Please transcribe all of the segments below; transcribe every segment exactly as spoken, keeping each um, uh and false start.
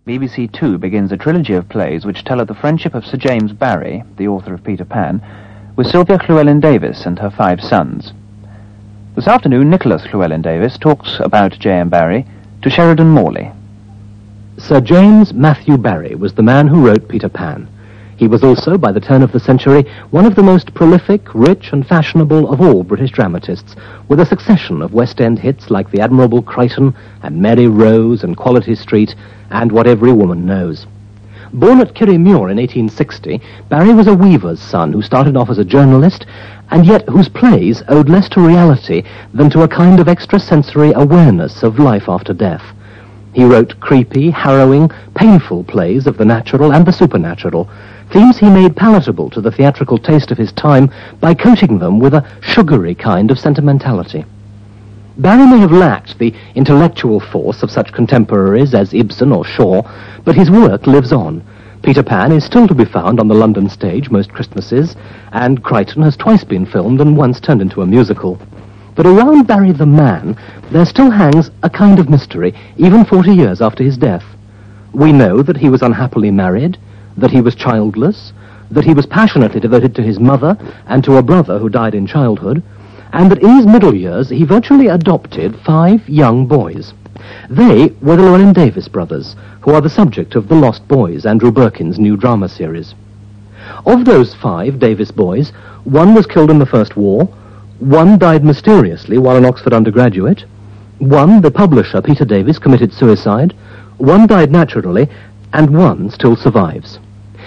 B B C Two begins a trilogy of plays which tell of the friendship of Sir James Barrie, the author of Peter Pan, with Sylvia Llewellyn-Davies and her five sons. This afternoon, Nicholas Llewellyn-Davies talks about J M Barrie to Sheridan Morley. Sir James Matthew Barrie was the man who wrote Peter Pan. He was also, by the turn of the century, one of the most prolific, rich and fashionable of all British dramatists, with a succession of West End hits like The Admirable Crichton and Mary Rose and Quality Street and What Every Woman Knows. Born at Kirriemuir in eighteen sixty, Barrie was a weaver's son who started off as a journalist and yet whose plays owed less to reality than to a kind of extrasensory awareness of life after death. He wrote creepy, harrowing, painful plays of the natural and the supernatural, themes he made palatable to the theatrical taste of his time by coating them with a sugary kind of sentimentality. Barrie may have lacked the intellectual force of such contemporaries as Ibsen or Shaw, but his work lives on. Peter Pan is still to be found on the London stage most Christmases, and Crichton has twice been filmed and once turned into a musical. But around Barrie the man, there still hangs a kind of mystery, even forty years after his death. We know that he was unhappily married, that he was childless, that he was passionately devoted to his mother and to a brother who died in childhood, and that in his middle years he virtually adopted five young boys. They were the Llewellyn-Davies brothers, who are the subject of The Lost Boys, Andrew Birkin's new drama series. Of those five Davies boys, one was killed in the First War, one died mysteriously while an Oxford undergraduate, one, the publisher, Peter Davies, committed suicide, one died naturally, and one still survives.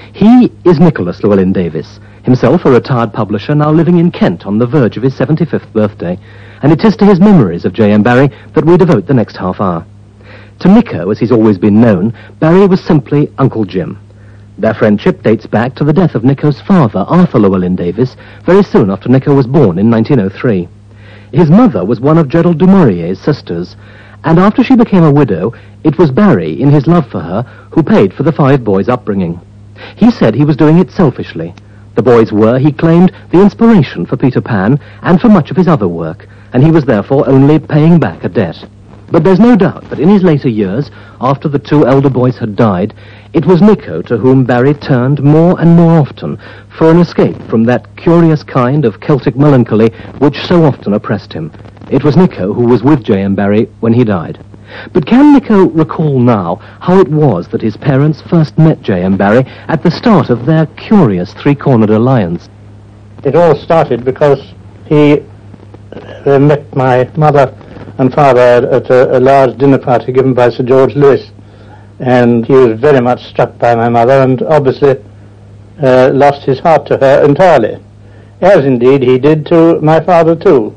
He is Nicholas Llewellyn-Davies, himself a retired publisher now living in Kent on the verge of his seventy-fifth birthday, and it is to his memories of J M Barrie that we devote the next half hour. To Nico, as he's always been known, Barrie was simply Uncle Jim. Their friendship dates back to the death of Nico's father, Arthur Llewellyn-Davies, very soon after Nico was born in nineteen oh three. His mother was one of Gerald du Maurier's sisters, and after she became a widow, it was Barrie, in his love for her, who paid for the five boys' upbringing. He said he was doing it selfishly. The boys were, he claimed, the inspiration for Peter Pan and for much of his other work, and he was therefore only paying back a debt. But there's no doubt that in his later years, after the two elder boys had died, it was Nico to whom Barrie turned more and more often for an escape from that curious kind of Celtic melancholy which so often oppressed him. It was Nico who was with J M Barrie when he died. But can Nico recall now how it was that his parents first met J M Barrie at the start of their curious three-cornered alliance? It all started because he uh, met my mother and father at a, a large dinner party given by Sir George Lewis, and he was very much struck by my mother and obviously uh, lost his heart to her entirely, as indeed he did to my father too.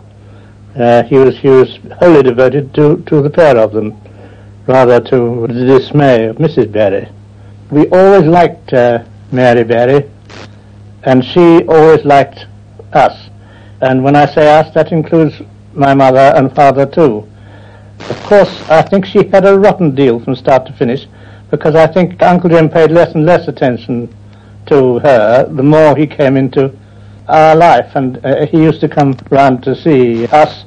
Uh, he was he was wholly devoted to, to the pair of them, rather to the dismay of Missus Barrie. We always liked uh, Mary Barrie, and she always liked us. And when I say us, that includes my mother and father too. Of course, I think she had a rotten deal from start to finish, because I think Uncle Jim paid less and less attention to her the more he came into our life, and uh, he used to come round to see us,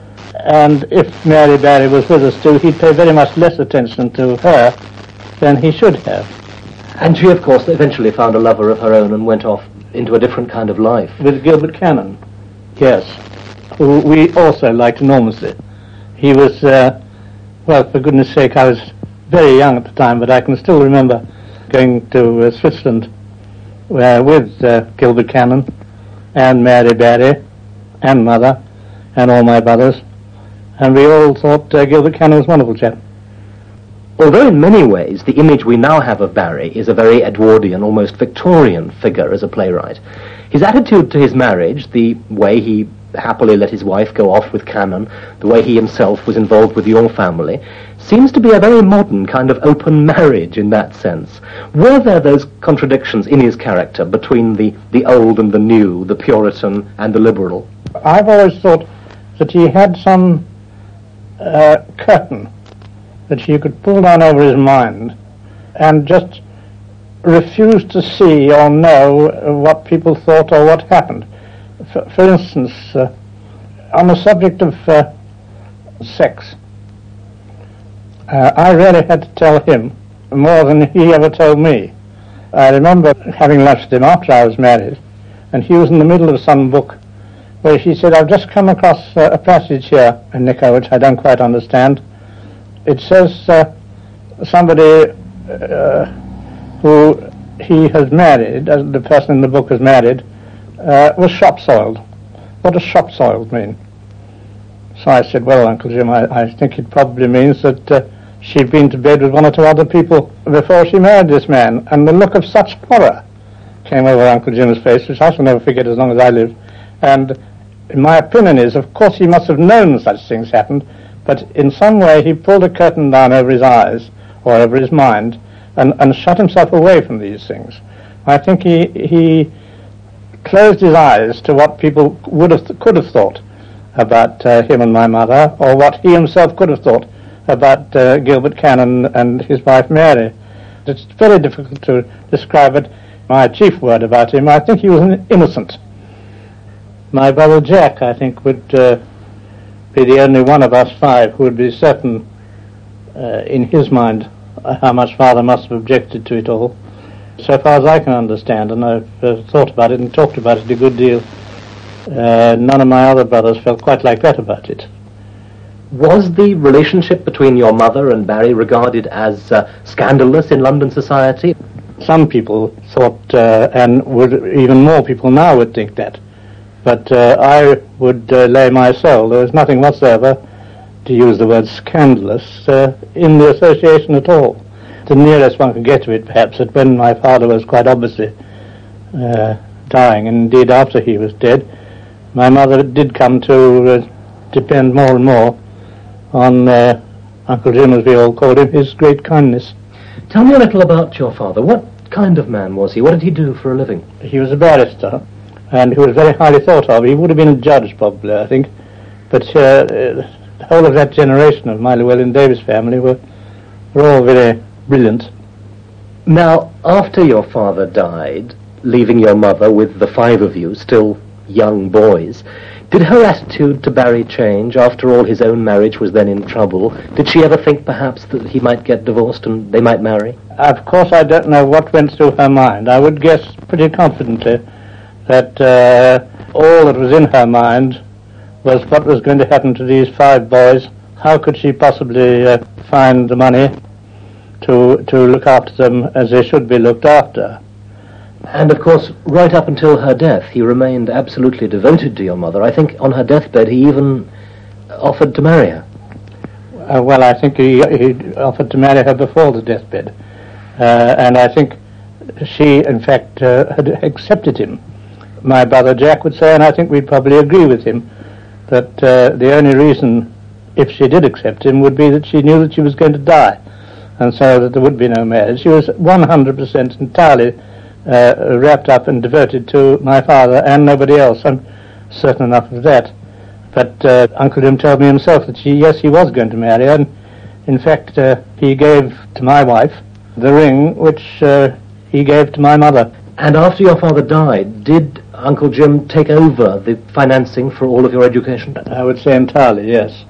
and if Mary Barrie was with us too, he'd pay very much less attention to her than he should have. And she, of course, eventually found a lover of her own and went off into a different kind of life. With Gilbert Cannon, yes, who we also liked enormously. He was, uh, well, for goodness sake, I was very young at the time, but I can still remember going to uh, Switzerland uh, with uh, Gilbert Cannon and Mary Barrie and Mother and all my brothers, and we all thought uh, Gilbert Cannon was a wonderful chap. Although in many ways the image we now have of Barrie is a very Edwardian, almost Victorian figure as a playwright, his attitude to his marriage, the way he happily let his wife go off with Cannon, the way he himself was involved with your family, seems to be a very modern kind of open marriage in that sense. Were there those contradictions in his character between the, the old and the new, the Puritan and the liberal? I've always thought that he had some uh, curtain that you could pull down over his mind and just refuse to see or know what people thought or what happened. For, for instance, uh, on the subject of uh, sex, uh, I really had to tell him more than he ever told me. I remember having lunch with him after I was married, and he was in the middle of some book where he said, I've just come across uh, a passage here in Nico which I don't quite understand. It says uh, somebody uh, who he has married, uh, the person in the book has married, uh, was shop-soiled. What does shop-soiled mean? So I said, well, Uncle Jim, I, I think it probably means that uh, she'd been to bed with one or two other people before she married this man. And the look of such horror came over Uncle Jim's face, which I shall never forget as long as I live. And my opinion is, of course, he must have known such things happened, but in some way he pulled a curtain down over his eyes, or over his mind, and, and shut himself away from these things. I think he he closed his eyes to what people would have th- could have thought about uh, him and my mother, or what he himself could have thought about uh, Gilbert Cannon and his wife Mary. It's very difficult to describe it. My chief word about him, I think he was an innocent. My brother Jack, I think, would uh, be the only one of us five who would be certain uh, in his mind how much father must have objected to it all. So far as I can understand, and I've uh, thought about it and talked about it a good deal, uh, none of my other brothers felt quite like that about it. Was the relationship between your mother and Barry regarded as uh, scandalous in London society? Some people thought, uh, and would even more people now would think that. But uh, I would uh, lay my soul, there was nothing whatsoever, to use the word scandalous, uh, in the association at all. The nearest one could get to it, perhaps, that when my father was quite obviously uh, dying, and indeed after he was dead, my mother did come to uh, depend more and more on uh, Uncle Jim, as we all called him, his great kindness. Tell me a little about your father. What kind of man was he? What did he do for a living? He was a barrister, and he was very highly thought of. He would have been a judge, probably, I think. But uh, the whole of that generation of my Llewellyn-Davies family were, were all very brilliant. Now, after your father died, leaving your mother with the five of you, still young boys, did her attitude to Barry change after all his own marriage was then in trouble? Did she ever think, perhaps, that he might get divorced and they might marry? Of course, I don't know what went through her mind. I would guess pretty confidently that uh, all that was in her mind was what was going to happen to these five boys. How could she possibly uh, find the money to to look after them as they should be looked after? And, of course, right up until her death, he remained absolutely devoted to your mother. I think on her deathbed he even offered to marry her. Uh, well, I think he, he offered to marry her before the deathbed. Uh, and I think she, in fact, uh, had accepted him. My brother Jack would say, and I think we'd probably agree with him, that uh, the only reason, if she did accept him, would be that she knew that she was going to die, and so that there would be no marriage. She was one hundred percent entirely uh, wrapped up and devoted to my father and nobody else. I'm certain enough of that. But uh, Uncle Jim told me himself that she, yes, he was going to marry her, and in fact uh, he gave to my wife the ring which uh, he gave to my mother. And after your father died, did Uncle Jim take over the financing for all of your education? I would say entirely, yes.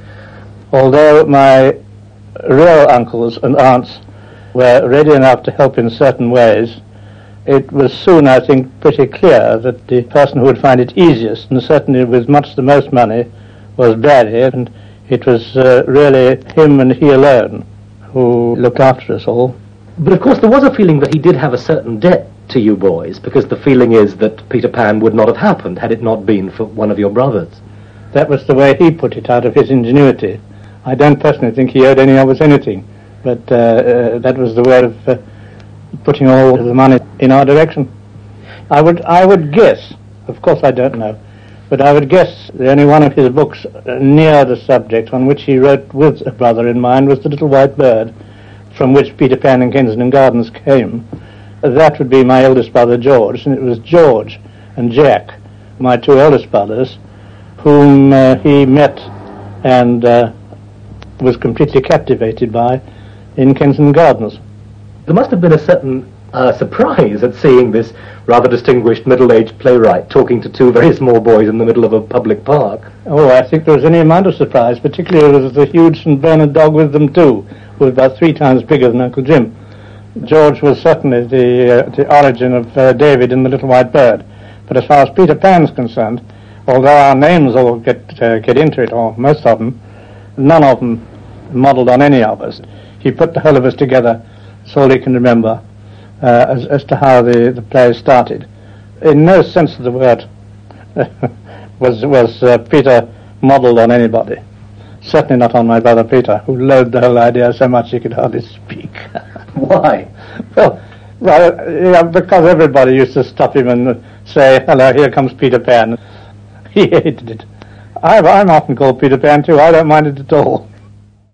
Although my real uncles and aunts were ready enough to help in certain ways, it was soon, I think, pretty clear that the person who would find it easiest, and certainly with much the most money, was Barry, and it was uh, really him and he alone who looked after us all. But of course there was a feeling that he did have a certain debt to you boys, because the feeling is that Peter Pan would not have happened had it not been for one of your brothers. That was the way he put it, out of his ingenuity. I don't personally think he owed any of us anything, but uh, uh, that was the way of uh, putting all the money in our direction. I would I would guess, of course I don't know, but I would guess the only one of his books near the subject on which he wrote with a brother in mind was The Little White Bird, from which Peter Pan and Kensington Gardens came. That would be my eldest brother George, and it was George and Jack, my two eldest brothers, whom uh, he met and uh, was completely captivated by in Kensington Gardens. There must have been a certain uh, surprise at seeing this rather distinguished middle-aged playwright talking to two very small boys in the middle of a public park. Oh, I think there was any amount of surprise, particularly with the huge Saint Bernard dog with them too, who was about three times bigger than Uncle Jim. George was certainly the, uh, the origin of uh, David in The Little White Bird. But as far as Peter Pan's concerned, although our names all get uh, get into it, or most of them, none of them modelled on any of us. He put the whole of us together, that's all he can remember, uh, as, as to how the, the play started. In no sense of the word was, was uh, Peter modelled on anybody. Certainly not on my brother Peter, who loathed the whole idea so much he could hardly speak. Why? Well, well yeah, because everybody used to stop him and say, hello, here comes Peter Pan. He hated it. I've, I'm often called Peter Pan too. I don't mind it at all.